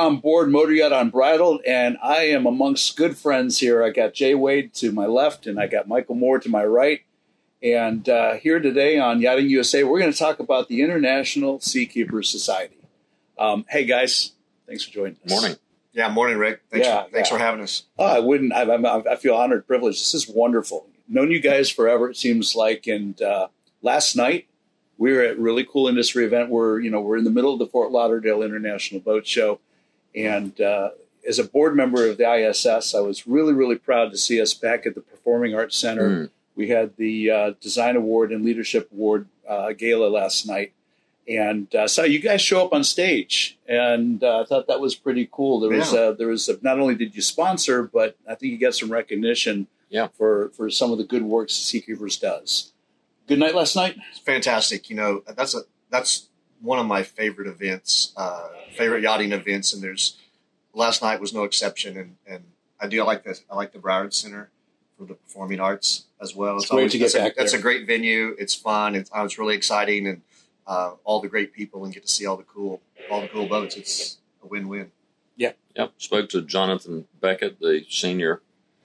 on board Motor Yacht Unbridled, and I am amongst good friends here. I got Jay Wade to my left, and I got Michael Moore to my right. And here today on Yachting USA, we're going to talk about the International Seakeepers Society. Hey, guys, thanks for joining us. Morning. Yeah, morning, Rick. Thanks for having us. I feel honored, privileged. This is wonderful. Known you guys forever, it seems like. And last night, we were at a really cool industry event where, we're in the middle of the Fort Lauderdale International Boat Show. And as a board member of the ISS, I was really, really proud to see us back at the Performing Arts Center. We had the Design Award and Leadership Award gala last night. And saw you guys show up on stage. And I thought that was pretty cool. There was not only did you sponsor, but I think you got some recognition for some of the good works Seakeepers does. Good night last night? It's fantastic. That's one of my favorite events, favorite yachting events, and last night was no exception. And I like this. I like the Broward Center for the Performing Arts as well. It's great to get back there. That's a great venue. It's fun. It's really exciting, and all the great people, and get to see all the cool boats. It's a win-win. Yep. Spoke to Jonathan Beckett, the senior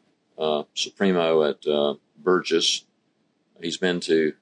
Supremo at Burgess. He's been to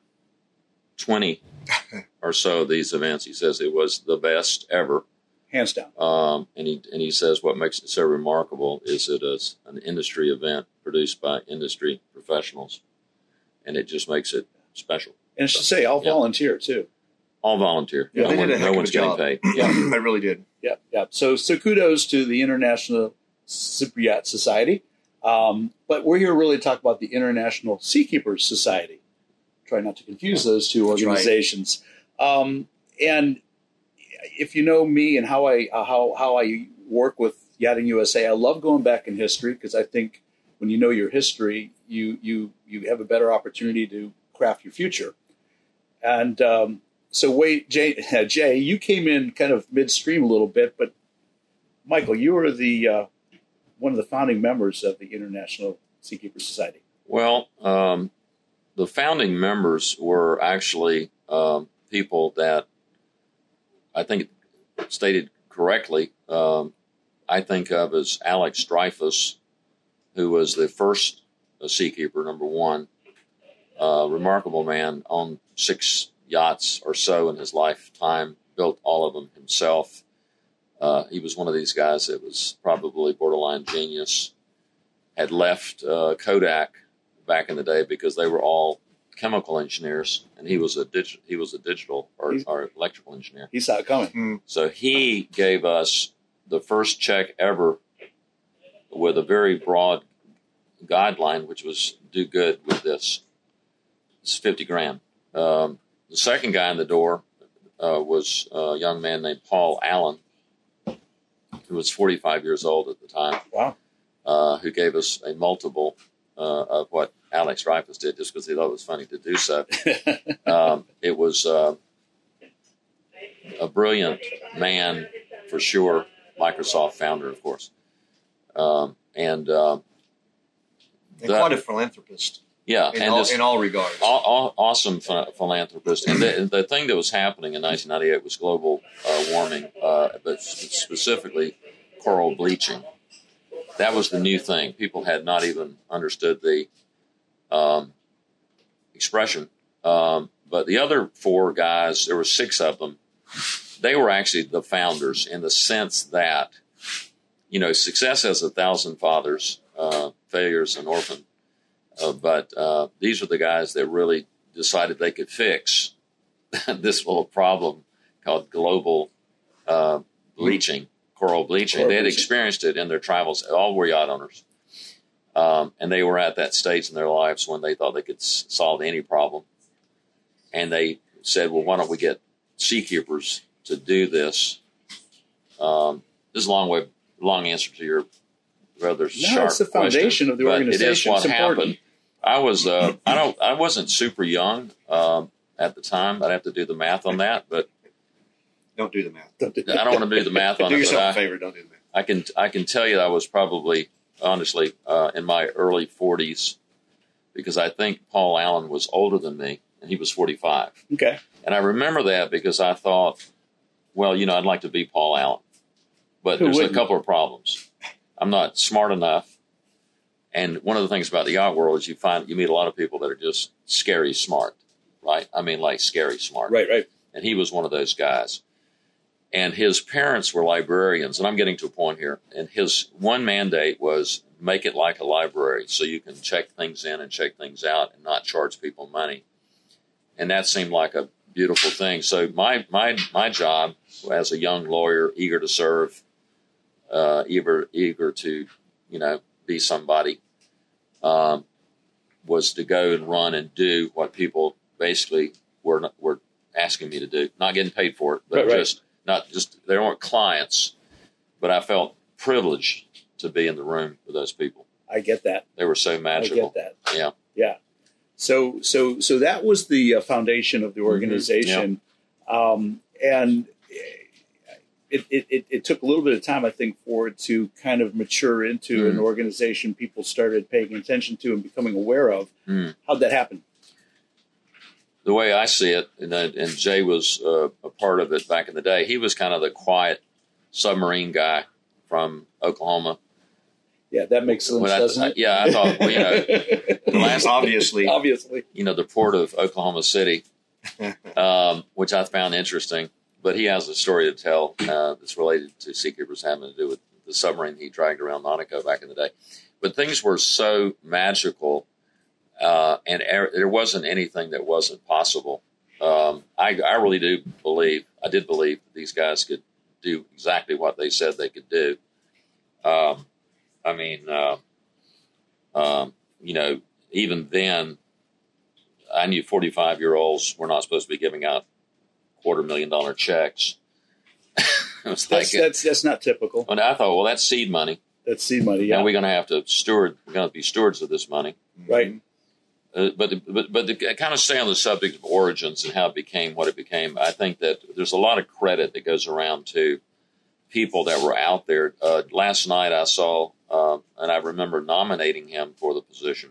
20 or so of these events. He says it was the best ever, hands down. And he says what makes it so remarkable is it is an industry event produced by industry professionals, and it just makes it special. And I should say, all volunteer too. All volunteer. Yeah, they did a heck of a job. Getting paid. Yeah, they really did. Yeah. So kudos to the International Super Yacht Society. But we're here really to talk about the International Seakeepers Society. Try not to confuse those two organizations. Right. And if you know me and how I work with Yachting USA, I love going back in history because I think when you know your history, you have a better opportunity to craft your future. And so wait, Jay, you came in kind of midstream a little bit, but Michael, you were the one of the founding members of the International Seakeepers Society. Well, the founding members were actually people that I think stated correctly. I think of as Alex Dreyfus, who was the first seakeeper, number one. Remarkable man, owned 6 yachts or so in his lifetime, built all of them himself. He was one of these guys that was probably borderline genius. Had left Kodak back in the day because they were all chemical engineers, and he was a digital or electrical engineer. He saw it coming. So he gave us the first check ever with a very broad guideline, which was do good with this. It's $50,000. The second guy in the door was a young man named Paul Allen, who was 45 years old at the time. Wow. Who gave us a multiple of what Alex Dreyfus did just because he thought it was funny to do so. It was a brilliant man, for sure. Microsoft founder, of course. And quite a philanthropist. Yeah. In all regards. Awesome philanthropist. And the thing that was happening in 1998 was global warming, but specifically coral bleaching. That was the new thing. People had not even understood the expression. But the other 4 guys, there were 6 of them, they were actually the founders in the sense that, success has 1,000 fathers, failures an orphan. But these are the guys that really decided they could fix this little problem called global bleaching. Coral bleaching. They had experienced it in their travels. All were yacht owners. And they were at that stage in their lives when they thought they could solve any problem. And they said, well, why don't we get seakeepers to do this? This is a long answer to your rather sharp it's the foundation question, of the organization. It is what happened. I was I wasn't super young at the time. I'd have to do the math on that, but don't do the math. I don't want to do the math on do it. Do yourself a favor. Don't do the math. I can tell you that I was probably, honestly, in my early 40s, because I think Paul Allen was older than me, and he was 45. Okay. And I remember that because I thought, well, I'd like to be Paul Allen. but there's a couple of problems. I'm not smart enough. And one of the things about the yacht world is you meet a lot of people that are just scary smart, right? I mean, like scary smart. Right. And he was one of those guys. And his parents were librarians, and I'm getting to a point here. And his one mandate was make it like a library, so you can check things in and check things out and not charge people money. And that seemed like a beautiful thing. So my job as a young lawyer, eager to serve, eager to be somebody, was to go and run and do what people basically were asking me to do. Not getting paid for it, but they weren't clients, but I felt privileged to be in the room with those people. I get that. They were so magical. I get that. Yeah. So that was the foundation of the organization, and it took a little bit of time, I think, for it to kind of mature into an organization people started paying attention to and becoming aware of. How'd that happen? The way I see it, and Jay was a part of it back in the day, he was kind of the quiet submarine guy from Oklahoma. Yeah, that makes sense, doesn't it? Yeah, I thought, obviously, the port of Oklahoma City, which I found interesting. But he has a story to tell that's related to Seakeepers having to do with the submarine he dragged around Monaco back in the day. But things were so magical, and there wasn't anything that wasn't possible. I really did believe that these guys could do exactly what they said they could do. Even then, I knew 45-year-olds were not supposed to be giving out $250,000 checks. It was that's not typical. And I thought, well, that's seed money. That's seed money. Yeah, and we're going to have to steward. We're going to be stewards of this money, right? But to kind of stay on the subject of origins and how it became what it became, I think that there's a lot of credit that goes around to people that were out there. Last night I saw, and I remember nominating him for the position.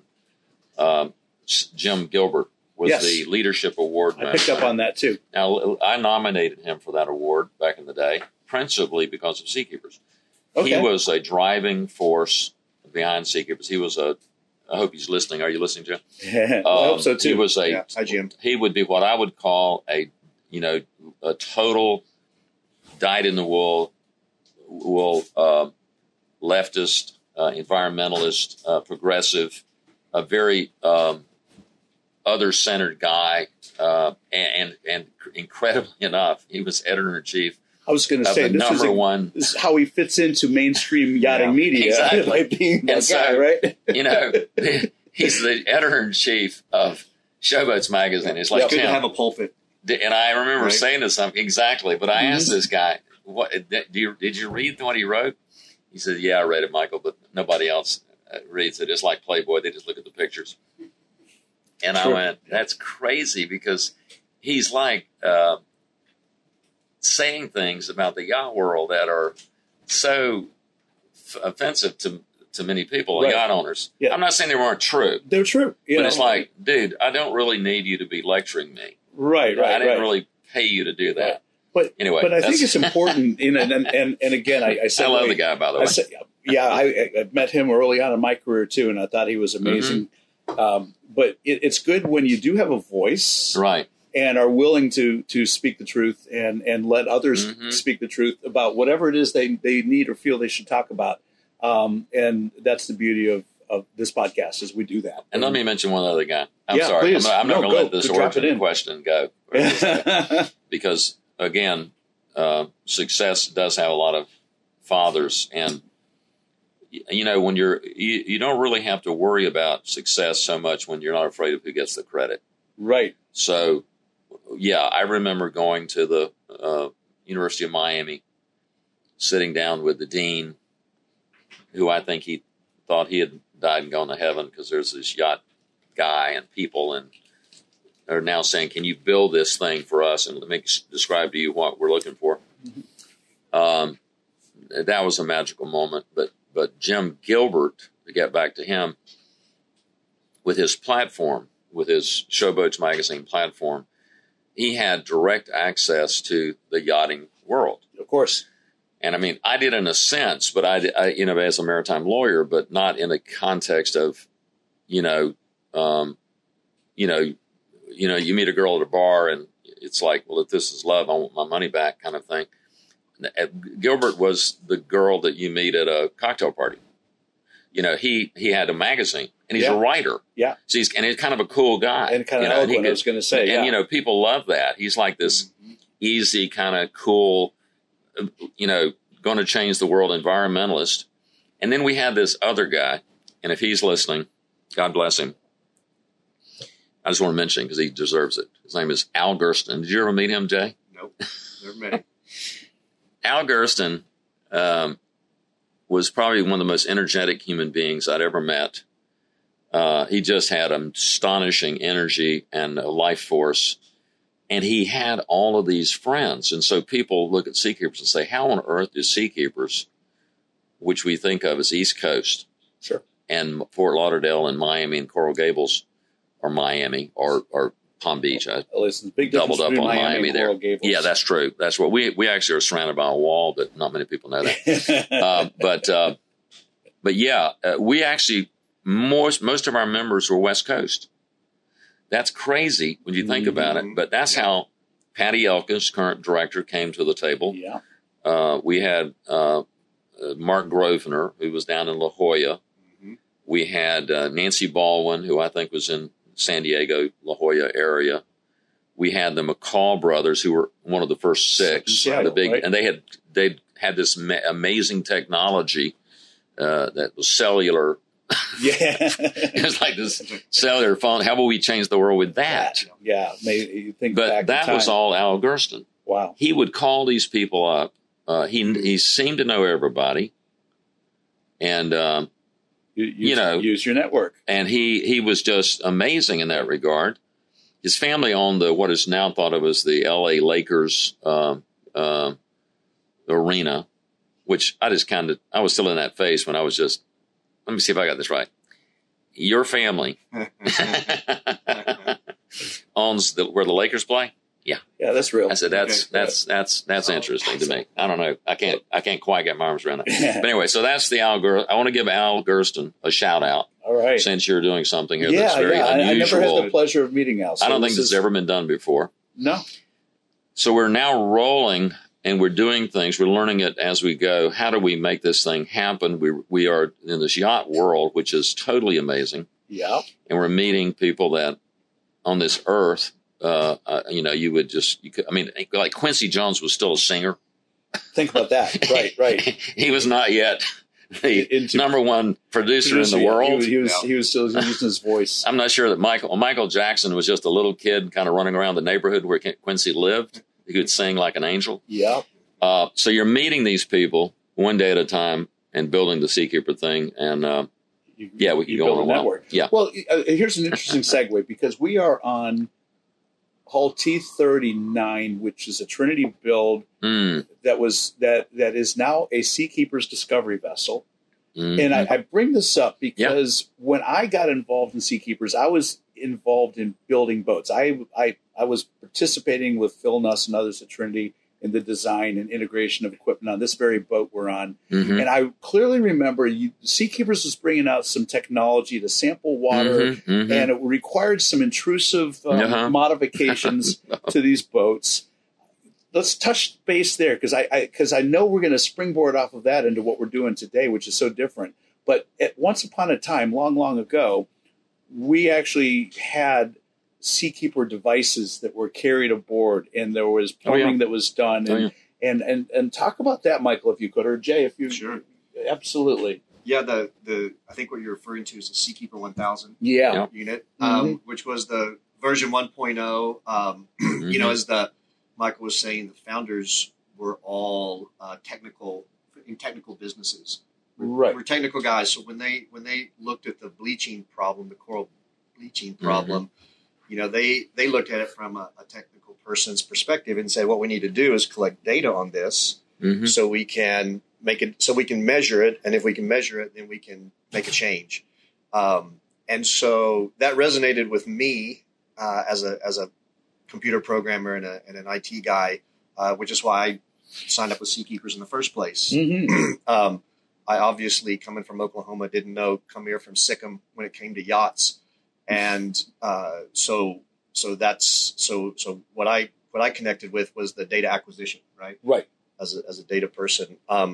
Jim Gilbert was the Leadership Award winner. I picked up on that too. Now, I nominated him for that award back in the day, principally because of Seakeepers. Okay. He was a driving force behind Seakeepers. He was I hope he's listening. Are you listening, Jim? I hope so too. He was Hi, Jim. He would be what I would call a total dyed-in-the-wool leftist, environmentalist, progressive, a very other-centered guy, and incredibly enough, he was editor-in-chief. I was going to say this is how he fits into mainstream yachting media. Exactly. Being that guy, right? He's the editor-in-chief of Showboats magazine. It's like good to have a pulpit. And I remember saying this exactly, but I asked this guy, did you read what he wrote? He said, yeah, I read it, Michael, but nobody else reads it. It's like Playboy. They just look at the pictures. And I went, that's crazy, because he's like saying things about the yacht world that are so offensive to many people, yacht owners. Yeah. I'm not saying they weren't true. They're true. But it's like, dude, I don't really need you to be lecturing me. Right. I didn't really pay you to do that. Right. But anyway, I think it's important. And again, I said, I love the guy, by the way. I met him early on in my career too, and I thought he was amazing. But it's good when you do have a voice, right, and are willing to speak the truth and let others speak the truth about whatever it is they need or feel they should talk about. And that's the beauty of this podcast, is we do that. And let me mention one other guy. I'm sorry. Please. I'm not going to let this origin question go. Because, again, success does have a lot of fathers. And, when you don't really have to worry about success so much when you're not afraid of who gets the credit. Right. So, I remember going to the University of Miami, sitting down with the dean, who I think he thought he had died and gone to heaven, because there's this yacht guy and people, and are now saying, can you build this thing for us, and let me describe to you what we're looking for. That was a magical moment. But Jim Gilbert, to get back to him, with his platform, with his Showboats magazine platform, he had direct access to the yachting world. Of course. And I mean, I did in a sense, but I you know, as a maritime lawyer, but not in a context of, you know, you meet a girl at a bar and it's like, well, if this is love, I want my money back kind of thing. Gilbert was the girl that you meet at a cocktail party. You know, he had a magazine and he's a writer. Yeah. So he's kind of a cool guy. And kind of eloquent, I was going to say. And, you know, people love that. He's like this easy, kind of cool, you know, going to change the world environmentalist. And then we had this other guy, and if he's listening, God bless him. I just want to mention because he deserves it. His name is Al Gersten. Did you ever meet him, Jay? Nope, never met him. Al Gersten was probably one of the most energetic human beings I'd ever met. He just had an astonishing energy and a life force. And he had all of these friends. And so people look at Seakeepers and say, how on earth do Seakeepers, which we think of as East Coast, sure, and Fort Lauderdale and Miami and Coral Gables, or Miami, or Palm Beach. I big doubled up on Miami there. Gables. Yeah, that's true. That's what we actually are surrounded by a wall, but not many people know that. But yeah, we actually, most of our members were West Coast. That's crazy when you think about it, but that's how Patty Elkins, current director, came to the table. Yeah. We had Mark Grosvenor, who was down in La Jolla. Mm-hmm. We had Nancy Baldwin, who I think was in San Diego, La Jolla area. We had the McCall brothers, who were one of the first six. Seattle, right? And they had this amazing technology that was cellular. Yeah. It was like this cellular phone. How will we change the world with that? Yeah. Maybe you think but back that was all Al Gersten. Wow. He would call these people up. He seemed to know everybody. And, use your network. And he was just amazing in that regard. His family owned what is now thought of as the LA Lakers arena, which I was still in that phase when I was just, let me see if I got this right. Your family owns where the Lakers play? Yeah. Yeah, that's real. I said, that's interesting to me. I don't know. I can't quite get my arms around that. But anyway, so that's the Al Gersten. I want to give Al Gersten a shout out. All right. Since you're doing something here that's very unusual. I never had the pleasure of meeting Al. So I don't think this has ever been done before. No. So we're now rolling and we're doing things. We're learning it as we go. How do we make this thing happen? We are in this yacht world, which is totally amazing. Yeah. And we're meeting people that on this earth, like Quincy Jones was still a singer. Think about that. Right. He was not yet the number one producer in the world. He was still using his voice. I'm not sure that Michael Jackson was just a little kid kind of running around the neighborhood where Quincy lived. He could sing like an angel. Yeah. So you're meeting these people one day at a time and building the Seakeeper thing. And we can go on a network. Yeah. Well, here's an interesting segue because we are on hull T-39, which is a Trinity build that is now a Seakeeper's Discovery vessel. Mm-hmm. And I bring this up because when I got involved in Seakeepers, I was involved in building boats. I was participating with Phil Nuss and others at Trinity in the design and integration of equipment on this very boat we're on. Mm-hmm. And I clearly remember Seakeepers was bringing out some technology to sample water, and it required some intrusive modifications to these boats. Let's touch base there because I know we're going to springboard off of that into what we're doing today, which is so different. But once upon a time, long, long ago, we actually had Seakeeper devices that were carried aboard, and there was plumbing that was done. And talk about that, Michael, if you could, or Jay, if you sure, absolutely. Yeah, the I think what you're referring to is the Seakeeper 1000 unit, which was the version 1.0. You know, as Michael was saying, the founders were all technical businesses. We're technical guys. So when they looked at the bleaching problem, the coral bleaching problem, you know, they looked at it from a technical person's perspective and said, what we need to do is collect data on this so we can make it, so we can measure it. And if we can measure it, then we can make a change. And so that resonated with me as a computer programmer and an IT guy, which is why signed up with Seakeepers in the first place. Mm-hmm. I obviously, coming from Oklahoma, didn't know come here from Sikkim when it came to yachts, and so what I connected with was the data acquisition, right? Right. As a data person,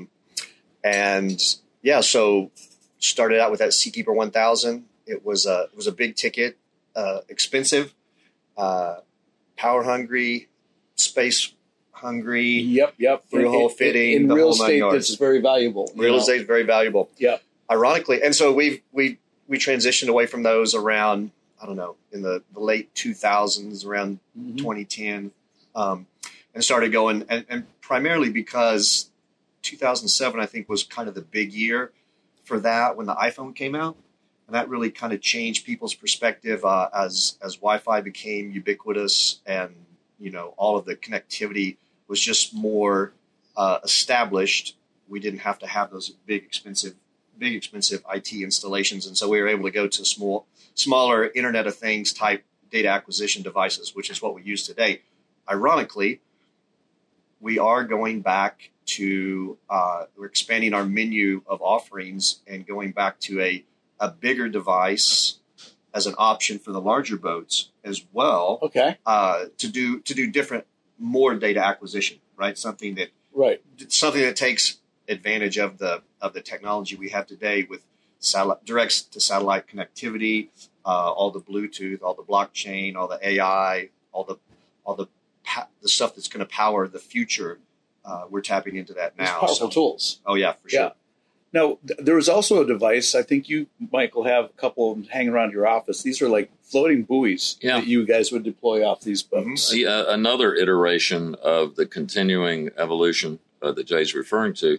and yeah, so started out with that Seakeeper 1000. It was a big ticket, expensive, power hungry, space hungry. Yep. Through-hole fitting. In the real whole nine estate, yards. that's very valuable. Real estate is very valuable. Yep. Ironically, and so we transitioned away from those around, I don't know, in the late 2000s, around 2010, and started going, and primarily because 2007, I think, was kind of the big year for that when the iPhone came out. And that really kind of changed people's perspective as Wi-Fi became ubiquitous, and all of the connectivity was just more established. We didn't have to have those big expensive IT installations, and so we were able to go to smaller Internet of Things type data acquisition devices, which is what we use today. Ironically, we are going back to we're expanding our menu of offerings and going back to a bigger device as an option for the larger boats as well. Okay. To do different, more data acquisition, right? Something that takes advantage of the technology we have today with direct to satellite connectivity, all the Bluetooth, all the blockchain, all the AI, all the stuff that's going to power the future. We're tapping into that now. It's powerful tools. Oh yeah, for sure. Yeah. Now, there was also a device, I think you, Michael, have a couple of them hanging around your office. These are like floating buoys that you guys would deploy off these boats. Mm-hmm. Another iteration of the continuing evolution that Jay's referring to.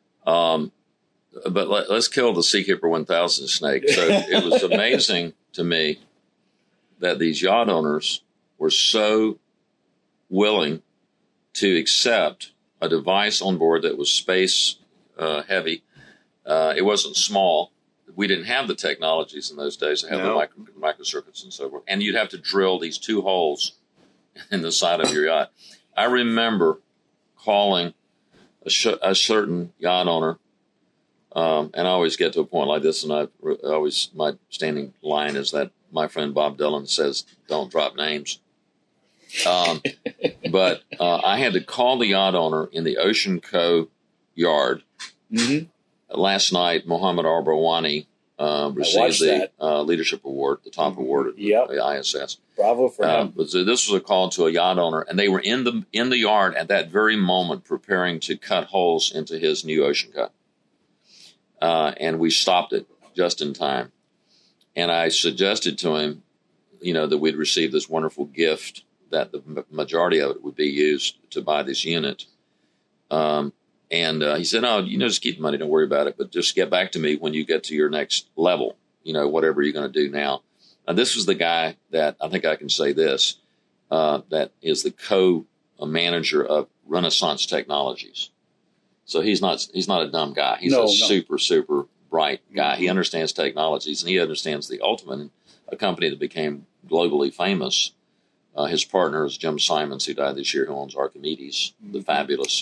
But let's kill the Seakeeper 1000 snake. So it was amazing to me that these yacht owners were so willing to accept a device on board that was space heavy. It wasn't small. We didn't have the technologies in those days to have the microcircuits and so forth. And you'd have to drill these 2 holes in the side of your yacht. I remember calling a certain yacht owner, and I always get to a point like this, and my standing line is that my friend Bob Dylan says, "Don't drop names." But I had to call the yacht owner in the Ocean Co. yard. Mm-hmm. Last night, Mohammed Arbawani received the Leadership Award, the top award at the ISS. Bravo for him. This was a call to a yacht owner, and they were in the yard at that very moment preparing to cut holes into his new Ocean Co. And we stopped it just in time. And I suggested to him, that we'd received this wonderful gift, that the majority of it would be used to buy this unit. And he said, "No, just keep the money. Don't worry about it. But just get back to me when you get to your next level, whatever you're going to do now." Now, this was the guy that I think I can say this, that is the co-manager of Renaissance Technologies. So he's not a dumb guy. He's super, super bright guy. He understands technologies, and he understands the ultimate. A company that became globally famous. His partner is Jim Simons, who died this year, who owns Archimedes, the fabulous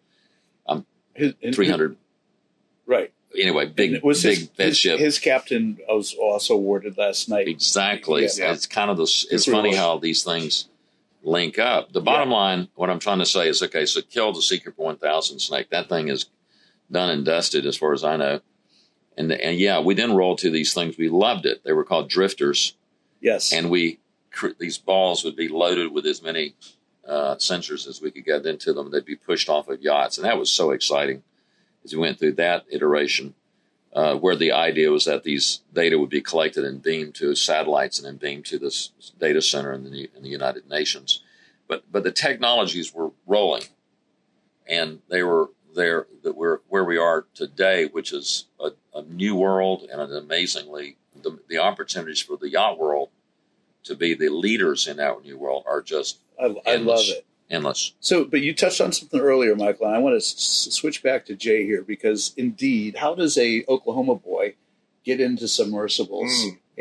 300. Right. Anyway, big fed ship. His captain was also awarded last night. Exactly. Yeah. It's kind of it's funny how these things link up. The bottom line, what I'm trying to say is, okay, so kill the Seakeeper 1000 snake. That thing is done and dusted as far as I know. And we then rolled to these things. We loved it. They were called drifters. Yes. And these balls would be loaded with as many sensors as we could get into them. They'd be pushed off of yachts. And that was so exciting as we went through that iteration, where the idea was that these data would be collected and beamed to satellites and then beamed to this data center in the United Nations. But the technologies were rolling, and they were there. That we're where we are today, which is a new world, and an amazingly the opportunities for the yacht world to be the leaders in that new world are just I love it. Endless. So, but you touched on something earlier, Michael, and I want to switch back to Jay here, because indeed, how does a Oklahoma boy get into submersibles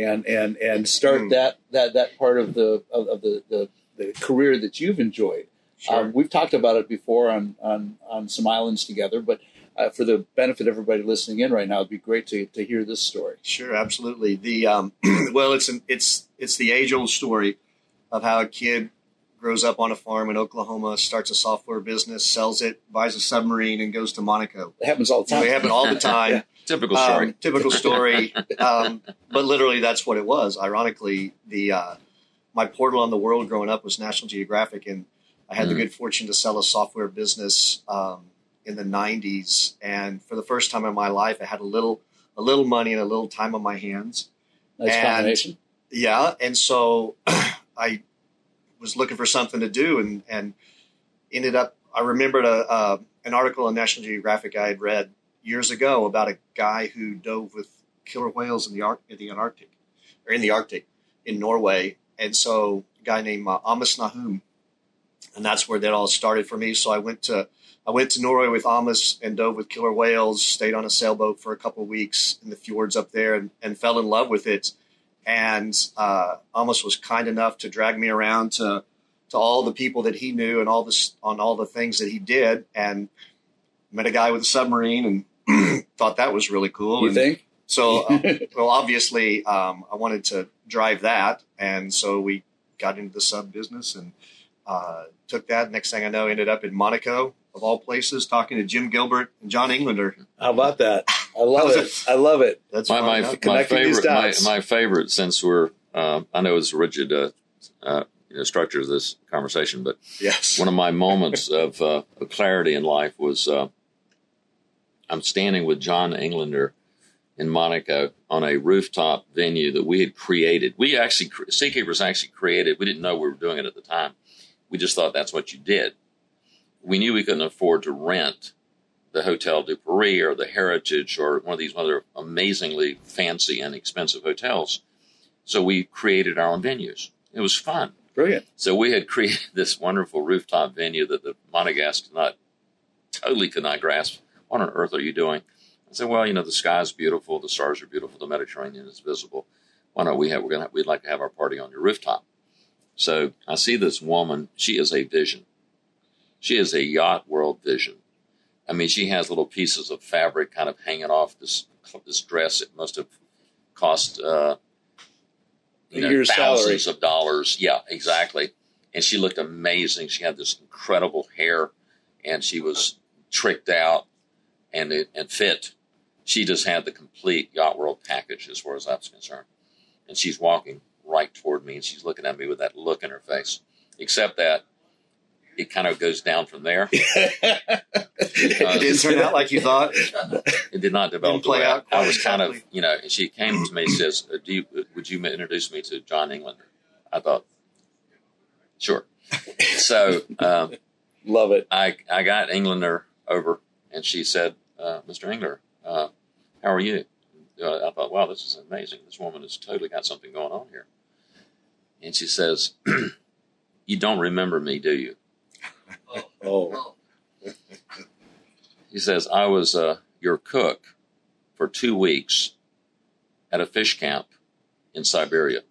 and start that part of the career that you've enjoyed? Sure. We've talked about it before on some islands together, but for the benefit of everybody listening in right now, it'd be great to hear this story. Sure, absolutely. The well, it's the age-old story of how a kid grows up on a farm in Oklahoma, starts a software business, sells it, buys a submarine, and goes to Monaco. It happens all the time. They happen all the time. Yeah. Typical story. Typical story. But literally, that's what it was. Ironically, my portal on the world growing up was National Geographic, and I had the good fortune to sell a software business in the 90s. And for the first time in my life, I had a little money and a little time on my hands. Nice combination. Yeah, and so I was looking for something to do, and ended up. I remembered an article on National Geographic I had read years ago about a guy who dove with killer whales in the Arctic in Norway, and so a guy named Amos Nahum, and that's where that all started for me. So I went to Norway with Amos and dove with killer whales. Stayed on a sailboat for a couple of weeks in the fjords up there, and fell in love with it. And Amos was kind enough to drag me around to all the people that he knew and all the things that he did, and met a guy with a submarine and thought that was really cool. You think? So, well, obviously, I wanted to drive that, and so we got into the sub business and took that. Next thing I know, ended up in Monaco, of all places, talking to Jim Gilbert and John Englander. How about that? I love it. I love it. That's my favorite, since we're I know it's a rigid structure of this conversation, but yes, one of my moments of clarity in life was I'm standing with John Englander in Monaco on a rooftop venue that we had created. Seakeepers actually created. We didn't know we were doing it at the time. We just thought that's what you did. We knew we couldn't afford to rent the Hotel du Paris or the Heritage or one of these other amazingly fancy and expensive hotels. So we created our own venues. It was fun. Brilliant. So we had created this wonderful rooftop venue that the Monegasques could not grasp. What on earth are you doing? I said, well, the sky's beautiful, the stars are beautiful, the Mediterranean is visible. Why not? We'd like to have our party on your rooftop. So I see this woman. She is a vision. She is a yacht world vision. I mean, she has little pieces of fabric kind of hanging off this dress. It must have cost thousands of dollars. Yeah, exactly. And she looked amazing. She had this incredible hair, and she was tricked out and fit. She just had the complete yacht world package as far as I was concerned. And she's walking right toward me, and she's looking at me with that look in her face, except that it kind of goes down from there. It didn't turn out like you thought. It did not develop the way I was kind of, and she came to me and says, would you introduce me to John Englander? I thought, sure. So love it. I got Englander over, and she said, Mr. Englander, how are you? I thought, wow, this is amazing. This woman has totally got something going on here. And she says, you don't remember me, do you? Oh. He says, I was your cook for 2 weeks at a fish camp in Siberia.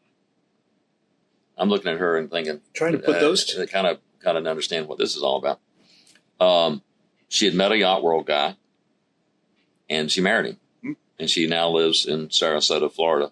I'm looking at her and thinking, trying to put those two. Kind of understand what this is all about. She had met a Yacht World guy, and she married him, and she now lives in Sarasota, Florida.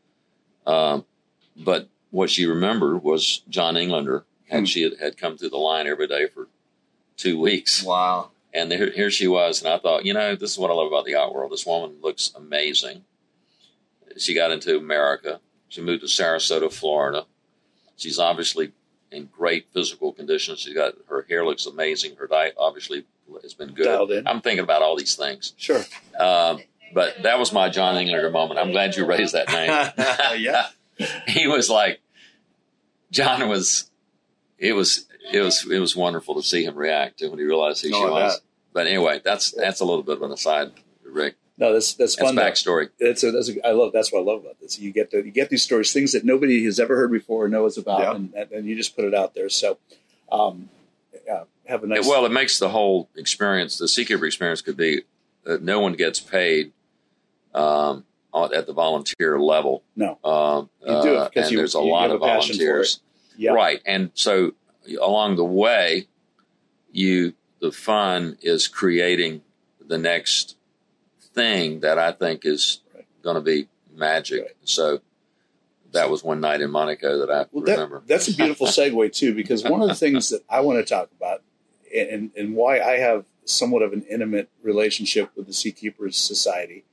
But what she remembered was John Englander. And she had come through the line every day for 2 weeks. Wow. And here she was. And I thought, this is what I love about the yacht world. This woman looks amazing. She got into America. She moved to Sarasota, Florida. She's obviously in great physical condition. Her hair looks amazing. Her diet obviously has been good. Dialed in. I'm thinking about all these things. Sure. But that was my John Englander moment. I'm glad you raised that name. Yeah. He was like, John was... It was wonderful to see him react when he realized who she was. But anyway, that's a little bit of an aside, Rick. No, that's fun. That's backstory. That's what I love about this. You get these stories, things that nobody has ever heard before or knows about, and you just put it out there. So, have a nice. Well, it makes the whole experience, the Seakeeper experience, could be that no one gets paid at the volunteer level. No, you do it because there's a lot of volunteers. Yep. Right. And so along the way, the fun is creating the next thing that I think is going to be magic. Right. So that was one night in Monaco that I remember. That's a beautiful segue too, because one of the things that I want to talk about and why I have somewhat of an intimate relationship with the Seakeepers Society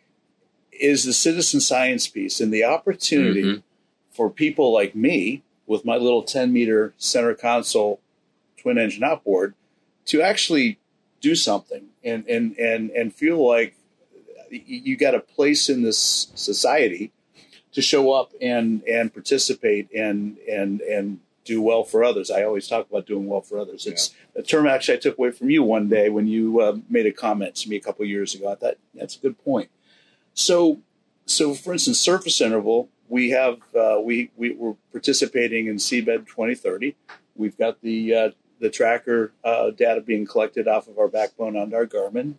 is the citizen science piece and the opportunity for people like me with my little 10-meter center console twin engine outboard to actually do something and feel like you got a place in this society to show up and participate and do well for others. I always talk about doing well for others. It's a term actually I took away from you one day when you made a comment to me a couple of years ago. I thought that's a good point. So for instance, surface interval, we have we're participating in Seabed 2030. We've got the tracker data being collected off of our backbone on our Garmin.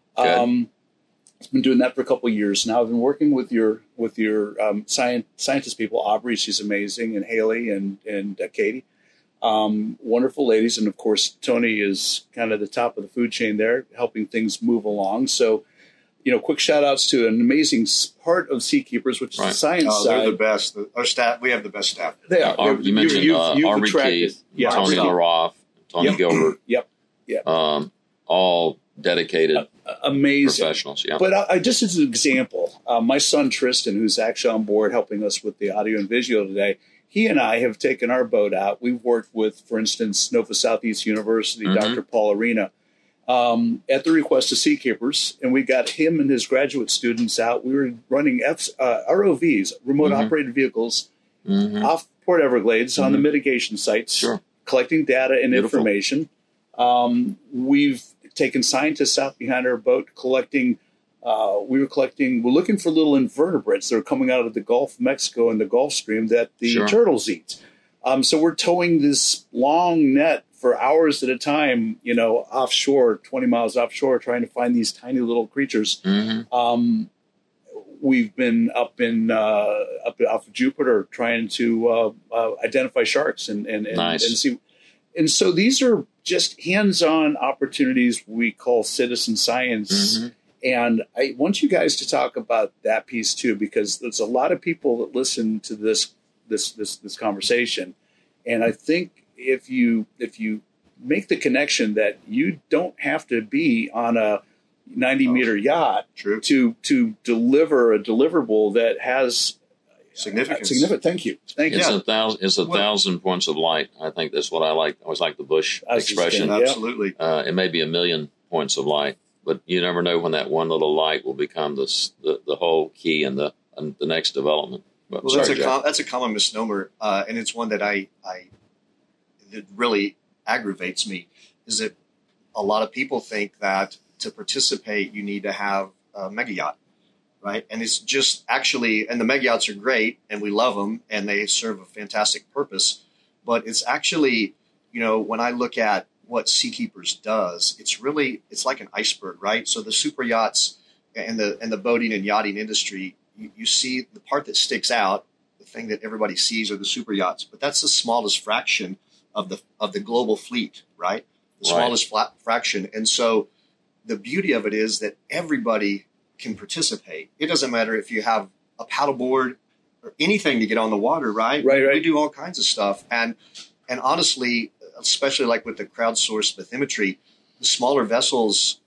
It's been doing that for a couple of years now. I've been working with your scientist people, Aubrey, she's amazing, and Haley and Katie, wonderful ladies, and of course Tony is kind of the top of the food chain there, helping things move along. So, quick shout outs to an amazing part of Seakeepers, which is the science side. They're the best. Our staff, we have the best staff. They are. You mentioned Aubrey Keith, Tony LaRoff, Tony Gilbert. Yep. All dedicated, amazing professionals. Yeah. But I just as an example, my son Tristan, who's actually on board helping us with the audio and visual today, he and I have taken our boat out. We've worked with, for instance, Nova Southeast University, Dr. Paul Arena, at the request of Seakeepers, and we got him and his graduate students out. We were running ROVs, remote operated vehicles, off Port Everglades on the mitigation sites, collecting data and information. We've taken scientists out behind our boat collecting. We're looking for little invertebrates that are coming out of the Gulf of Mexico and the Gulf Stream that the turtles eat. So we're towing this long net for hours at a time, offshore, 20 miles offshore, trying to find these tiny little creatures. We've been up off of Jupiter trying to identify sharks and see. And so these are just hands-on opportunities we call citizen science. And I want you guys to talk about that piece too, because there's a lot of people that listen to this conversation. And I think if you make the connection that you don't have to be on a 90-meter yacht to deliver a deliverable that has significance. Thank you. It's a thousand points of light. I think that's what I like. I always like the Bush expression. Absolutely. It may be 1,000,000 points of light, but you never know when that one little light will become the whole key in the next development. But, well, that's a common misnomer, and it's one that that really aggravates me. Is that a lot of people think that to participate you need to have a mega yacht. Right. And it's just actually, and the mega yachts are great and we love them and they serve a fantastic purpose. But it's actually, when I look at what Seakeepers does, it's like an iceberg, right? So the super yachts and the boating and yachting industry, you see the part that sticks out, the thing that everybody sees are the super yachts, but that's the smallest fraction of the global fleet, right? The smallest fraction. And so the beauty of it is that everybody can participate. It doesn't matter if you have a paddleboard or anything to get on the water, right? Right. We do all kinds of stuff. And honestly, especially like with the crowdsourced bathymetry, the smaller vessels,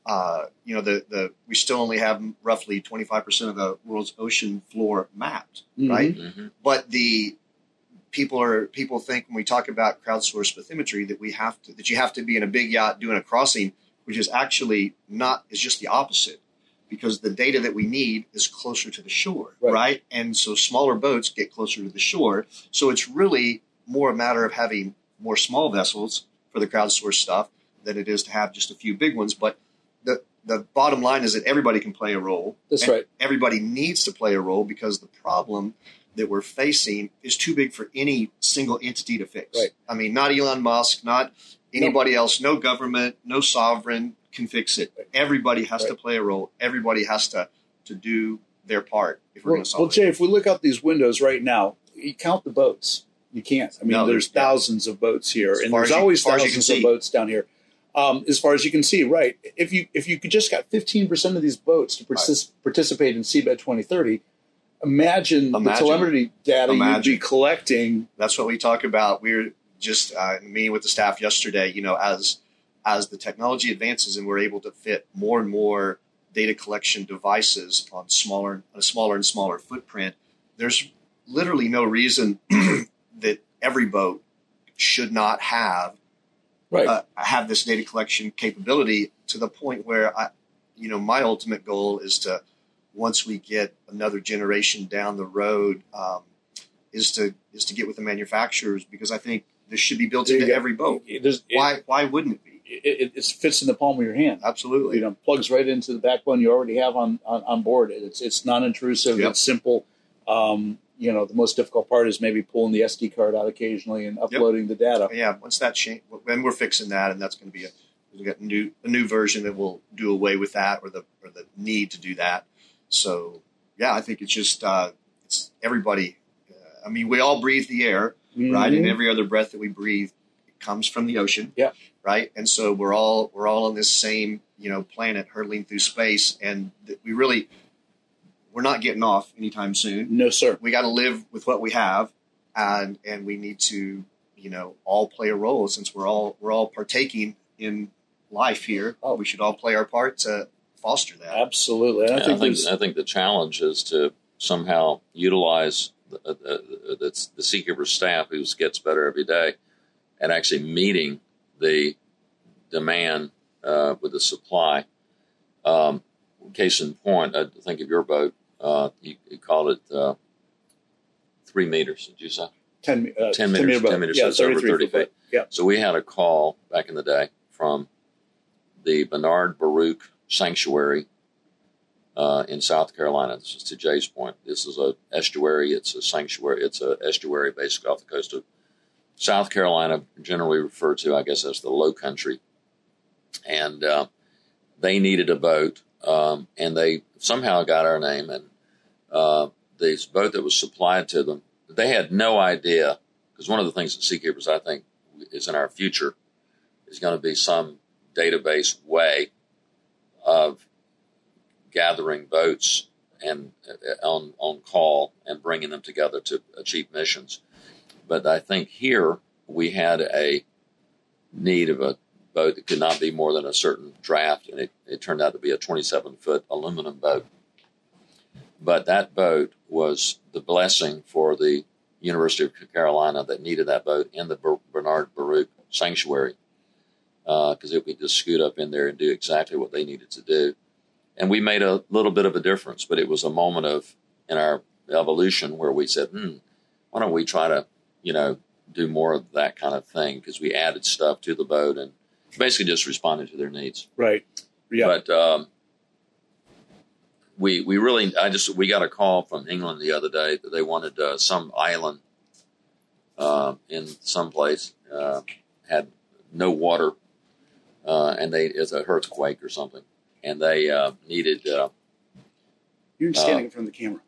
we still only have roughly 25% of the world's ocean floor mapped, right? But the people think when we talk about crowdsourced bathymetry that you have to be in a big yacht doing a crossing, which is actually not, is just the opposite. Because the data that we need is closer to the shore, right? And so smaller boats get closer to the shore. So it's really more a matter of having more small vessels for the crowdsourced stuff than it is to have just a few big ones. But the bottom line is that everybody can play a role. That's right. Everybody needs to play a role because the problem that we're facing is too big for any single entity to fix. Right. I mean, not Elon Musk, not anybody else, no government, no sovereign can fix it. Everybody has to play a role. Everybody has to do their part if we're going to solve it. Well, Jay, if we look out these windows right now, you count the boats. You can't. I mean, No, there's thousands of boats here, and there's as always far as you thousands can of see. boats down here. As far as you can see, right? If you could just got 15% of these boats to participate in Seabed 2030, imagine the telemetry data you'd be collecting. That's what we talk about. We were just meeting with the staff yesterday. You know, as the technology advances and we're able to fit more and more data collection devices on a smaller and smaller footprint, there's literally no reason that every boat should not have this data collection capability, to the point where my ultimate goal is to, once we get another generation down the road, is to get with the manufacturers, because I think this should be built into every boat. Why wouldn't it be? It fits in the palm of your hand. Absolutely. Plugs right into the backbone you already have on board. It's non-intrusive. Yep. It's simple. The most difficult part is maybe pulling the SD card out occasionally and uploading the data. Yeah, once that change, then we're fixing that, and that's going to be a new version that will do away with that, or the need to do that. So yeah, I think it's just it's everybody. I mean, we all breathe the air, right? And every other breath that we breathe comes from the ocean, right? And so we're all on this same planet, hurtling through space, and we're not getting off anytime soon. No, sir. We got to live with what we have, and we need to all play a role, since we're all partaking in life here. We should all play our part to foster that. Absolutely. I think the challenge is to somehow utilize the Seakeeper staff, who gets better every day, and actually meeting the demand with the supply. Case in point, I think of your boat. You called it 3 meters. Did you say 10 meters? 10 meters. Yeah, so it's over 30 feet. Yeah. So we had a call back in the day from the Bernard Baruch Sanctuary in South Carolina. This is to Jay's point. This is a estuary. It's a sanctuary. It's a estuary basically off the coast of South Carolina, generally referred to, I guess, as the Low Country. And they needed a boat, and they somehow got our name. And this boat that was supplied to them, they had no idea, because one of the things that Seakeepers, I think, is in our future, is going to be some database way of gathering boats and on call and bringing them together to achieve missions. But I think here we had a need of a boat that could not be more than a certain draft, and it turned out to be a 27-foot aluminum boat. But that boat was the blessing for the University of Carolina that needed that boat in the Bernard Baruch Sanctuary, because it could just scoot up in there and do exactly what they needed to do. And we made a little bit of a difference, but it was a moment in our evolution where we said, why don't we try to, do more of that kind of thing, because we added stuff to the boat and basically just responded to their needs. Right. Yeah. But we got a call from England the other day that they wanted some island in some place, had no water, and it's a earthquake or something, and they needed. You're standing in front of the camera.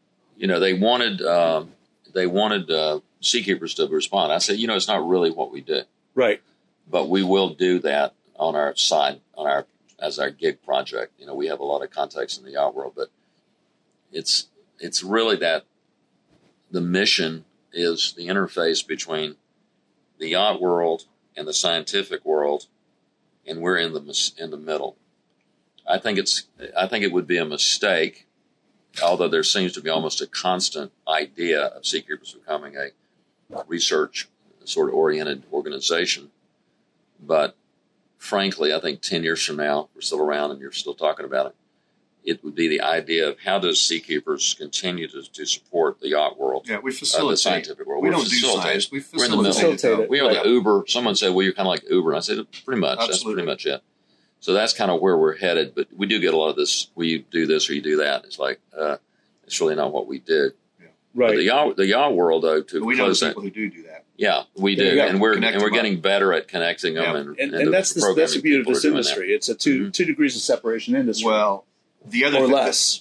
They wanted Seakeepers to respond. I said, it's not really what we do, right? But we will do that on our side, as our gig project. We have a lot of contacts in the yacht world, but it's really that the mission is the interface between the yacht world and the scientific world, and we're in the middle. I think it would be a mistake, although there seems to be almost a constant idea of Seakeepers becoming a research sort of oriented organization. But frankly, I think 10 years from now, we're still around and you're still talking about it. It would be the idea of how does Seakeepers continue to support the yacht world? Yeah, we facilitate. The scientific world. We don't do science. We facilitate it. We are the Uber. Someone said, well, you're kind of like Uber. And I said, pretty much. Absolutely. That's pretty much it. So that's kind of where we're headed. But we do get a lot of this, will you do this or you do that? It's like, it's really not what we do. Yeah. Right. But the yacht world, though, but we know people who do that. Yeah, we do, and we're getting better at connecting them. Yeah. And that's the beauty of this industry. It's a two degrees of separation industry. Well, the other or thing less.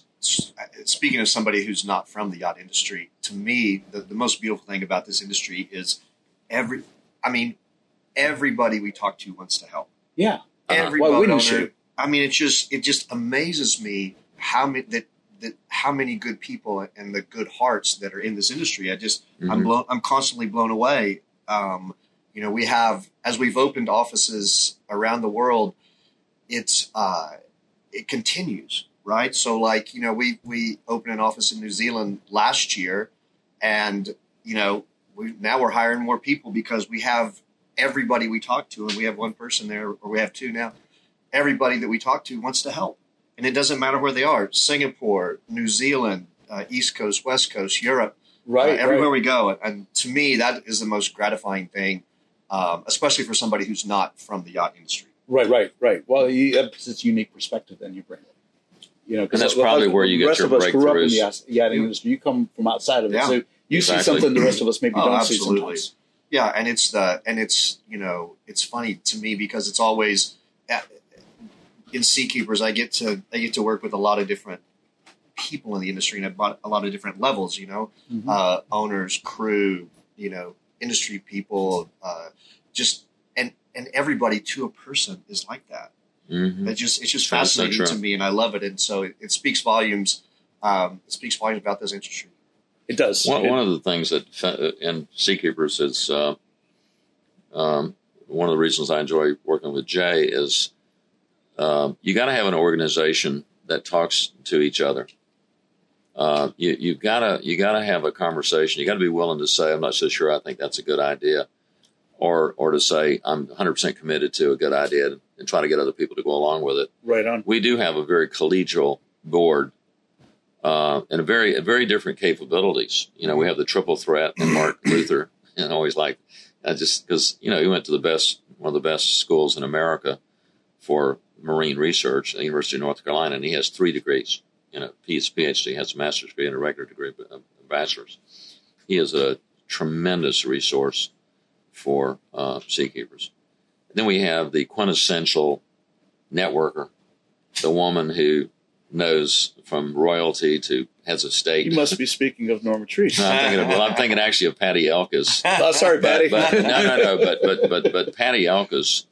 Speaking of somebody who's not from the yacht industry, to me, the most beautiful thing about this industry is everybody we talk to wants to help. Yeah. Every Why boat wouldn't owner. you? I mean, it just amazes me how many good people and the good hearts that are in this industry. I'm constantly blown away. We have, as we've opened offices around the world, it continues, right? So we opened an office in New Zealand last year, and now we're hiring more people because we have everybody we talk to, and we have one person there, or we have two now. Everybody that we talk to wants to help. And it doesn't matter where they are, Singapore, New Zealand, East Coast, West Coast, Europe, everywhere we go. And to me, that is the most gratifying thing, especially for somebody who's not from the yacht industry. Right. Well, it's a unique perspective then you bring. And that's probably where you get your breakthroughs. The rest of us grew up in the yachting industry. You come from outside of it, so you see something the rest of us maybe don't see sometimes. Yeah, and it's funny to me because it's always in Seakeepers. I get to work with a lot of different people in the industry and at a lot of different levels. Owners, crew, industry people, and everybody to a person is like that. Mm-hmm. It's just fascinating to me, and I love it. And so it speaks volumes. It speaks volumes about this industry. It does. One of the things that in Seakeepers is one of the reasons I enjoy working with Jay is you got to have an organization that talks to each other. You gotta have a conversation. You got to be willing to say, "I'm not so sure. I think that's a good idea," or to say, "I'm 100% committed to a good idea," and try to get other people to go along with it. Right on. We do have a very collegial board. And a very different capabilities. We have the triple threat and Mark Luther, and always just because he went to one of the best schools in America for marine research, the University of North Carolina, and he has 3 degrees. He's a PhD, has a master's degree and a regular degree, a bachelor's. He is a tremendous resource for Seakeepers. And then we have the quintessential networker, the woman who knows from royalty to heads of state. You must be speaking of Norma Treese. No, I'm thinking actually of Patty Elkes. Sorry, Patty. But Patty Elkes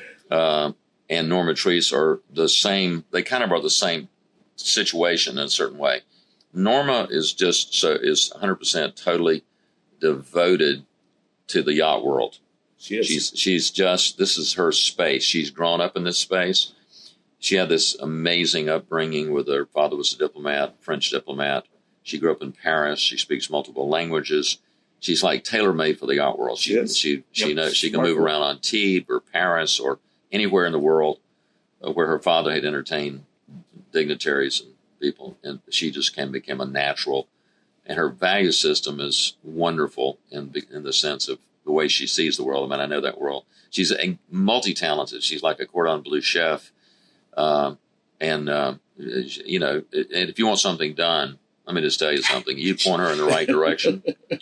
and Norma Treese are the same. They kind of are the same situation in a certain way. Norma is 100% totally devoted to the yacht world. She is. She's this is her space. She's grown up in this space. She had this amazing upbringing with her father was a diplomat, French diplomat. She grew up in Paris. She speaks multiple languages. She's like tailor-made for the yacht world. She knows she can move around on Antibes or Paris or anywhere in the world where her father had entertained dignitaries and people, and she just become a natural. And her value system is wonderful in the sense of the way she sees the world. I mean, I know that world. She's multi-talented. She's like a cordon bleu chef. And if you want something done, let me just tell you something. You point her in the right direction,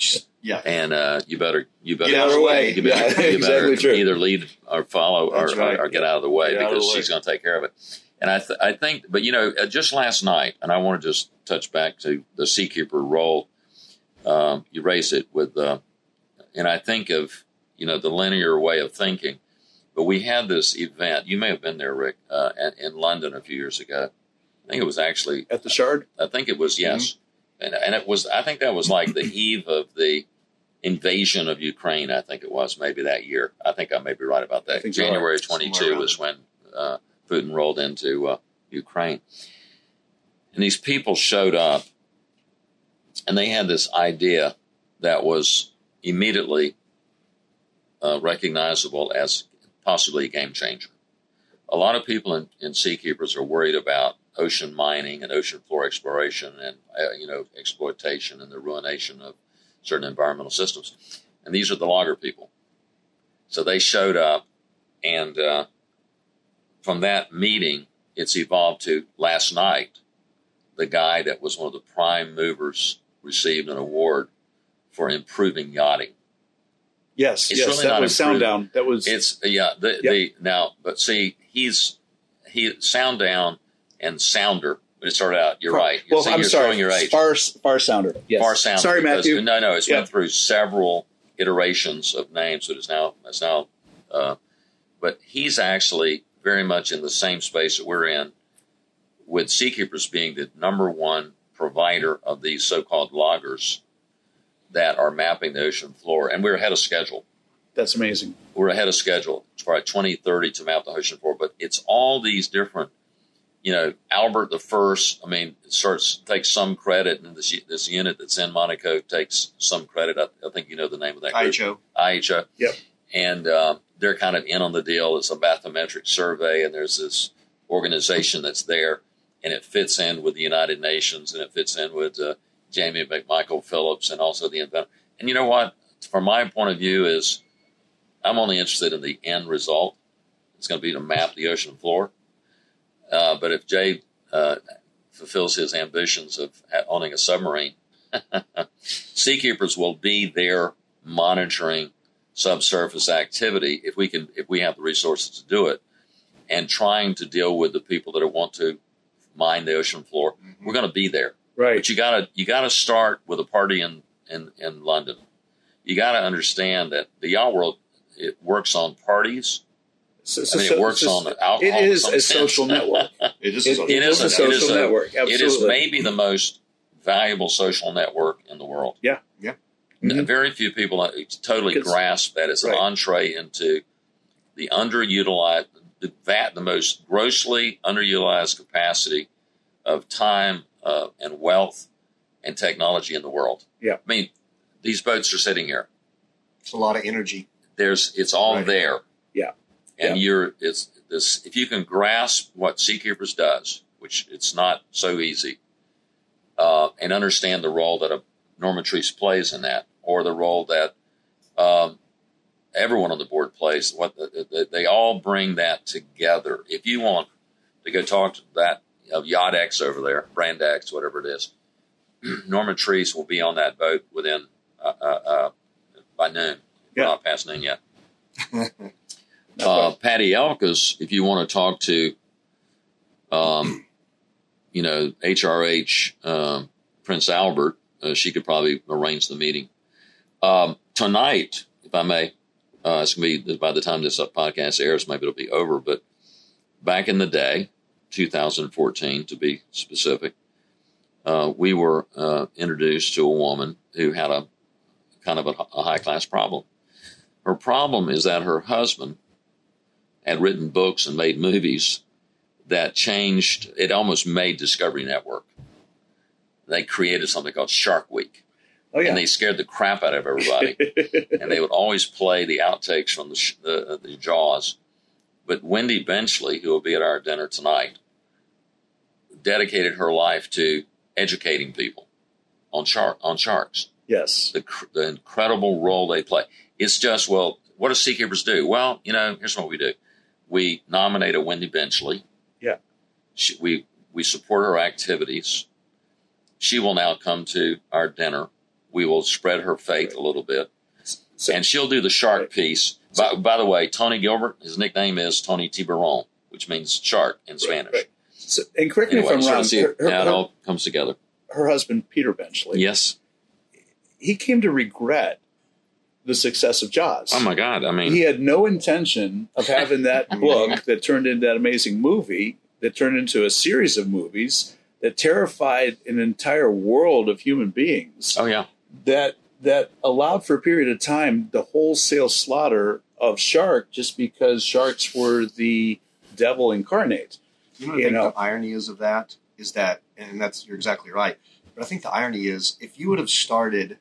and you better get out of the way. You better either lead or follow or get out of the way because she's going to take care of it. And I think, but just last night, and I want to just touch back to the Seakeeper role. You raise it with, and I think of the linear way of thinking. But we had this event. You may have been there, Rick, in London a few years ago. I think it was actually at the Shard. I think it was, yes, and it was. I think that was like the eve of the invasion of Ukraine. I think it was maybe that year. I think I may be right about that. January of 22 was when Putin rolled into Ukraine, and these people showed up, and they had this idea that was immediately recognizable as possibly a game changer. A lot of people in Seakeepers are worried about ocean mining and ocean floor exploration and exploitation and the ruination of certain environmental systems. And these are the logger people. So they showed up, and from that meeting, it's evolved to last night, the guy that was one of the prime movers received an award for improving yachting. Yes, that was Sounddown. That was but see, he's Sound Down and Sounder. When it started out, you're right. I'm sorry. Your age. Far Sounder. Yes. Far Sounder. Sorry, Matthew. No, it's went through several iterations of names that is now, but he's actually very much in the same space that we're in, with Seakeepers being the number one provider of these so-called loggers that are mapping the ocean floor. And we're ahead of schedule. That's amazing. We're ahead of schedule. It's probably 2030 to map the ocean floor, but it's all these different, Albert the First, takes some credit, and this unit that's in Monaco takes some credit. I think you know the name of that group. IHO. Yep. And they're kind of in on the deal. It's a bathymetric survey, and there's this organization that's there, and it fits in with the United Nations, and it fits in with Jamie McMichael Phillips, and also the inventor. And you know what? From my point of view is I'm only interested in the end result. It's going to be to map the ocean floor. But if Jay fulfills his ambitions of owning a submarine, Seakeepers will be there monitoring subsurface activity if we have the resources to do it, and trying to deal with the people that want to mine the ocean floor. Mm-hmm. We're going to be there, right? But you got to start with a party in London. You got to understand that the yacht world, it works on parties. It works on alcohol. It is a social network. It is a social network. Absolutely. It is maybe the most valuable social network in the world. Yeah. Mm-hmm. Very few people totally grasp that it's an entree into the underutilized, the most grossly underutilized capacity of time and wealth and technology in the world. Yeah. These boats are sitting here. It's a lot of energy. It's all there. Yeah. And if you can grasp what Seakeepers does, which it's not so easy, and understand the role that a Normatrice plays in that, or the role that everyone on the board plays, they all bring that together. If you want to go talk to that of Yacht X over there, Brand X, whatever it is, Normatrice will be on that boat within by noon. We're not past noon yet. Patty Elkas, if you want to talk to, HRH Prince Albert, she could probably arrange the meeting. Tonight, if I may, it's going to be, by the time this podcast airs, maybe it'll be over, but back in the day, 2014 to be specific, we were introduced to a woman who had a kind of a high-class problem. Her problem is that her husband had written books and made movies that changed, it almost made Discovery Network. They created something called Shark Week. Oh, yeah. And they scared the crap out of everybody. And they would always play the outtakes from the Jaws. But Wendy Benchley, who will be at our dinner tonight, dedicated her life to educating people on sharks. Yes. The incredible role they play. It's just, what do Seakeepers do? Well, here's what we do. We nominate a Wendy Benchley. Yeah. We support her activities. She will now come to our dinner. We will spread her faith a little bit. And she'll do the shark piece. By the way, Tony Gilbert, his nickname is Tony Tiburon, which means shark in Spanish. Right. So, and correct me if I'm wrong. It all comes together. Her husband, Peter Benchley. Yes. He came to regret the success of Jaws. Oh, my God. He had no intention of having that book that turned into that amazing movie, that turned into a series of movies that terrified an entire world of human beings. Oh, yeah. That allowed for a period of time the wholesale slaughter of shark just because sharks were the devil incarnate. The irony is of that is that, and you're exactly right, but I think the irony is if you would have started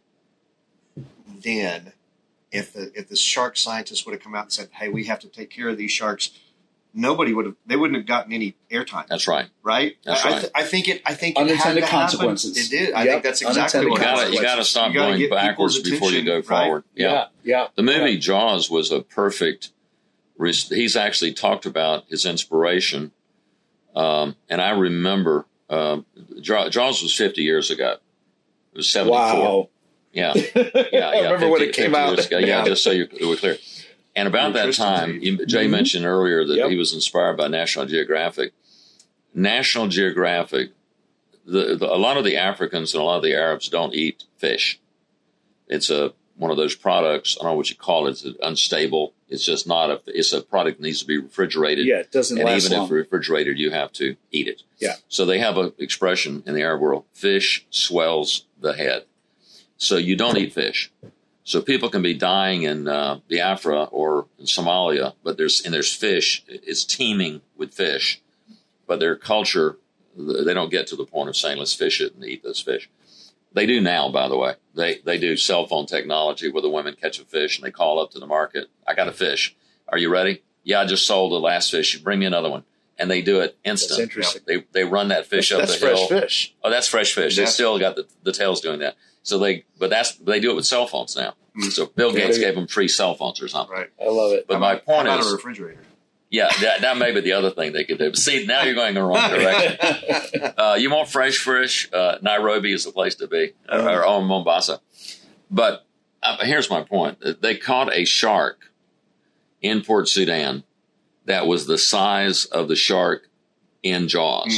then, if the shark scientists would have come out and said, hey, we have to take care of these sharks, they wouldn't have gotten any airtime. That's right. Right? That's right. I think it unintended had to consequences. Happen. It did. I think that's exactly what happened. You got to stop going backwards before you go forward. Right? Yeah. The movie Jaws was a perfect. He's actually talked about his inspiration, and I remember Jaws was 50 years ago. It was 74. Wow. Yeah. I remember when it came out. Yeah, just so we're clear. And about that time, Jay mentioned earlier that he was inspired by National Geographic. National Geographic, a lot of the Africans and a lot of the Arabs don't eat fish. It's one of those products. I don't know what you call it. It's unstable. It's just not it's a product that needs to be refrigerated. Yeah, it doesn't last even long. if refrigerated, you have to eat it. Yeah. So they have an expression in the Arab world: fish swells the head. So you don't eat fish. So people can be dying in Biafra or in Somalia, but there's fish. It's teeming with fish, but their culture, they don't get to the point of saying let's fish it and eat this fish. They do now, by the way. They do cell phone technology where the women catch a fish and they call up to the market. I got a fish. Are you ready? Yeah, I just sold the last fish. Bring me another one. And they do it instant. That's interesting. They run that fish up the hill. That's fresh fish. Oh, that's fresh fish. They still got the tails doing that. So they do it with cell phones now. So Bill Gates gave them free cell phones or something. Right. I love it. But my point how about is, a refrigerator? yeah, that may be the other thing they could do. But see, now you're going in the wrong direction. You want fresh fish? Nairobi is the place to be, or Mombasa. But here's my point: they caught a shark in Port Sudan that was the size of the shark in Jaws.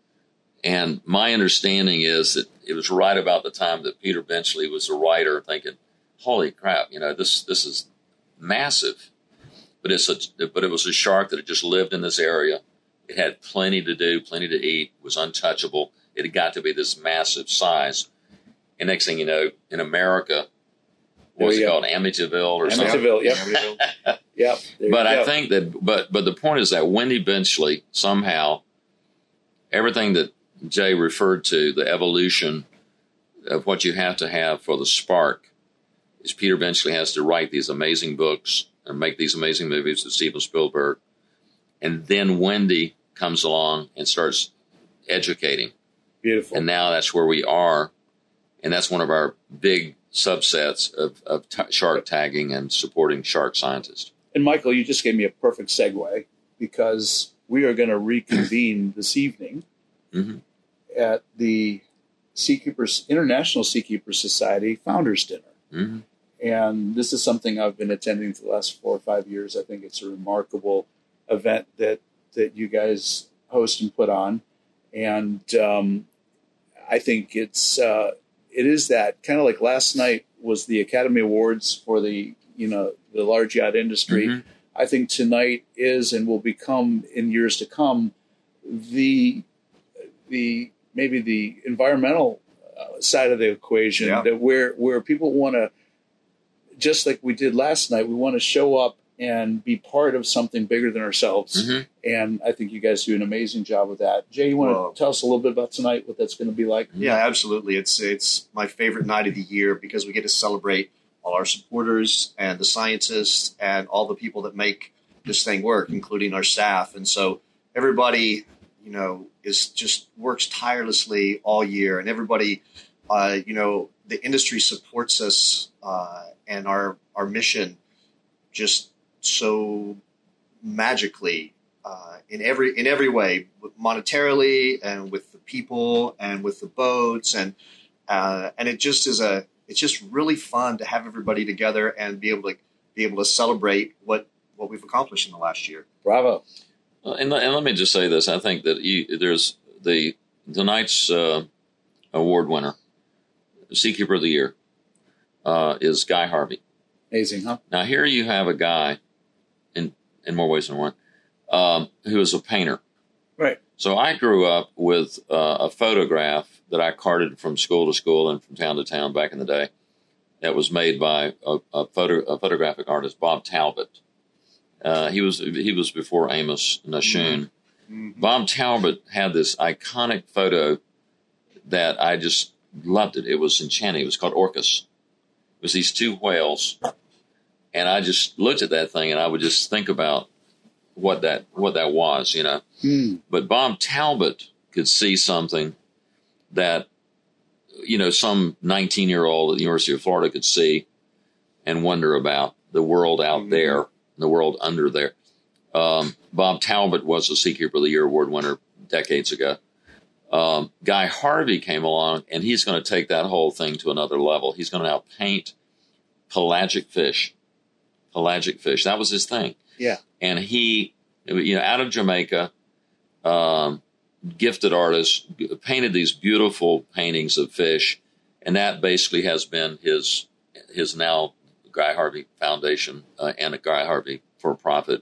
And my understanding is that it was right about the time that Peter Benchley was a writer, thinking, "Holy crap! This is massive." But it was a shark that had just lived in this area. It had plenty to do, plenty to eat, was untouchable. It had got to be this massive size. And next thing you know, in America, what was it called? Amityville or something? Amityville, yep. Yep. But I think that, but the point is that Wendy Benchley, somehow, everything that Jay referred to, the evolution of what you have to have for the spark, is Peter Benchley has to write these amazing books and make these amazing movies with Steven Spielberg. And then Wendy comes along and starts educating. Beautiful. And now that's where we are. And that's one of our big subsets of shark tagging and supporting shark scientists. And Michael, you just gave me a perfect segue because we are going to reconvene this evening at the International Seakeepers Society Founders Dinner. And this is something I've been attending for the last 4 or 5 years. I think it's a remarkable event that you guys host and put on. And I think it is that kind of like last night was the Academy Awards for the large yacht industry. I think tonight is and will become in years to come the maybe the environmental side of the equation that where people want to, just like we did last night, we want to show up and be part of something bigger than ourselves. And I think you guys do an amazing job with that. Jay, you want to tell us a little bit about tonight, what that's going to be like? Yeah, absolutely. It's my favorite night of the year because we get to celebrate all our supporters and the scientists and all the people that make this thing work, including our staff. And so everybody, is just works tirelessly all year, and everybody, the industry supports us and our mission just so magically in every way, monetarily and with the people and with the boats, and it just is it's just really fun to have everybody together and be able to celebrate what we've accomplished in the last year. Bravo. And let me just say this: I think that there's tonight's award winner, Seakeeper of the Year, is Guy Harvey. Amazing, huh? Now here you have a guy, in more ways than one, who is a painter. Right. So I grew up with a photograph that I carted from school to school and from town to town back in the day. That was made by a photographic artist, Bob Talbot. He was before Amos Nashun. Bob Talbot had this iconic photo that I just loved it. It was enchanting. It was called Orcus. It was these two whales, and I just looked at that thing and I would just think about what that was, But Bob Talbot could see something that, some 19-year-old at the University of Florida could see and wonder about the world out there, the world under there. Bob Talbot was a Seakeeper of the Year award winner decades ago. Guy Harvey came along, and he's going to take that whole thing to another level. He's going to now paint pelagic fish. That was his thing. Yeah. And he, out of Jamaica, gifted artist, painted these beautiful paintings of fish, and that basically has been his his now Guy Harvey Foundation and a Guy Harvey for-profit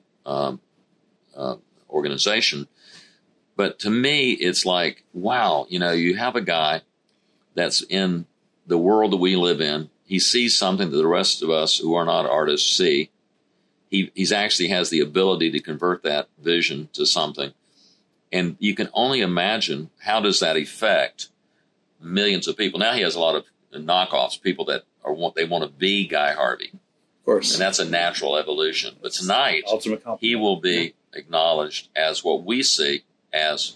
organization. But to me, it's like, wow, you have a guy that's in the world that we live in. He sees something that the rest of us who are not artists see. He's actually has the ability to convert that vision to something. And you can only imagine how does that affect millions of people. Now he has a lot of knockoffs, people that want to be Guy Harvey. Of course. And that's a natural evolution. But tonight, he will be acknowledged as what we see as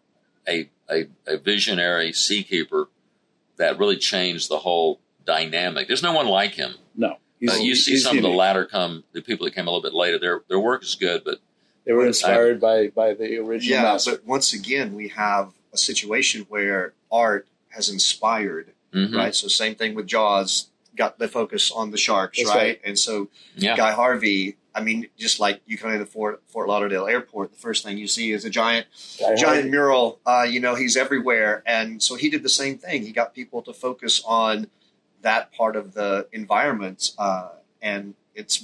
a visionary seakeeper that really changed the whole dynamic. There's no one like him. No. You see some of the people that came a little bit later, their work is good, but they were inspired by the original master. But once again, we have a situation where art has inspired, right? So same thing with Jaws, got the focus on the sharks, right? And so Guy Harvey, I mean, just like you come into Fort Lauderdale Airport, the first thing you see is a giant mural. He's everywhere. And so he did the same thing. He got people to focus on that part of the environment, and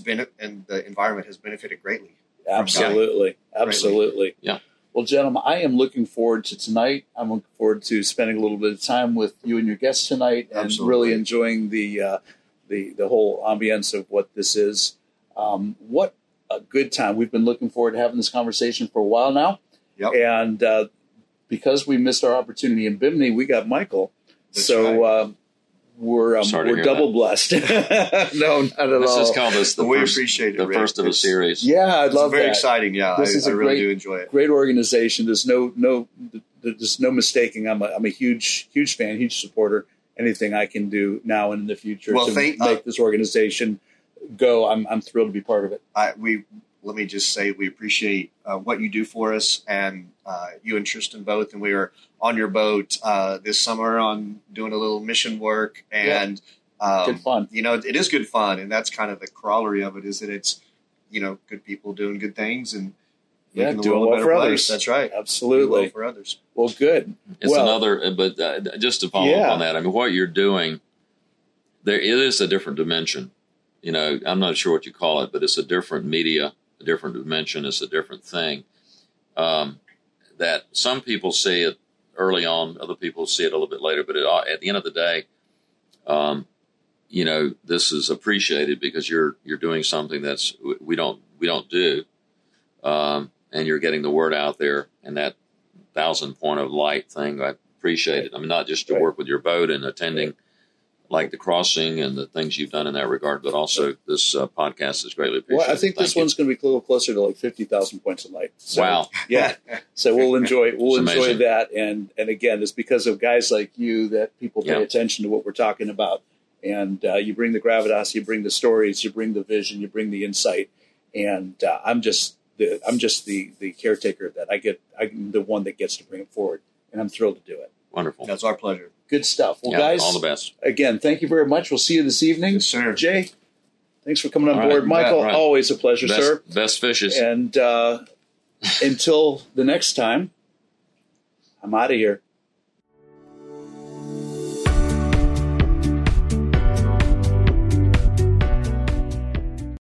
the environment has benefited greatly. Absolutely. Yeah. Well, gentlemen, I am looking forward to tonight. I'm looking forward to spending a little bit of time with you and your guests tonight, and really enjoying the whole ambience of what this is. What a good time! We've been looking forward to having this conversation for a while now, and because we missed our opportunity in Bimini, we got Michael. That's right. We're double blessed. No, not at all. Let's just call this we appreciate it, the first of a series. Yeah, I'd love very that. Exciting. Yeah, I really do enjoy it. Great organization. There's no mistaking. I'm a huge fan, huge supporter. Anything I can do now and in the future to make this organization go, I'm thrilled to be part of it. Let me just say we appreciate what you do for us, and you and Tristan both. And we are on your boat this summer on doing a little mission work, and good fun. It is good fun, and that's kind of the corollary of it. Is that it's good people doing good things and making the world a better place. That's right, absolutely. Well for others. Well, good. It's another, but just to follow up on that, I mean, what you're doing, it is a different dimension. I'm not sure what you call it, but it's a different media, a different dimension. It's a different thing. That some people see it early on, other people see it a little bit later. But at the end of the day, this is appreciated because you're doing something that's we don't do, and you're getting the word out there. And that 1,000 point of light thing, I appreciate it. I mean, not just to work with your boat and attending. Like the crossing and the things you've done in that regard, but also this podcast is greatly appreciated. Well, I think this one's going to be a little closer to like 50,000 points of light. So, wow! Yeah, so we'll enjoy that, and again, it's because of guys like you that people pay attention to what we're talking about, and you bring the gravitas, you bring the stories, you bring the vision, you bring the insight, and I'm just the caretaker of that. I'm the one that gets to bring it forward, and I'm thrilled to do it. Wonderful. That's our pleasure. Good stuff. Well, guys, all the best. Again, thank you very much. We'll see you this evening. Yes, sir. Jay, thanks for coming on board. Michael, always a pleasure, sir. Best fishes. And until the next time, I'm out of here.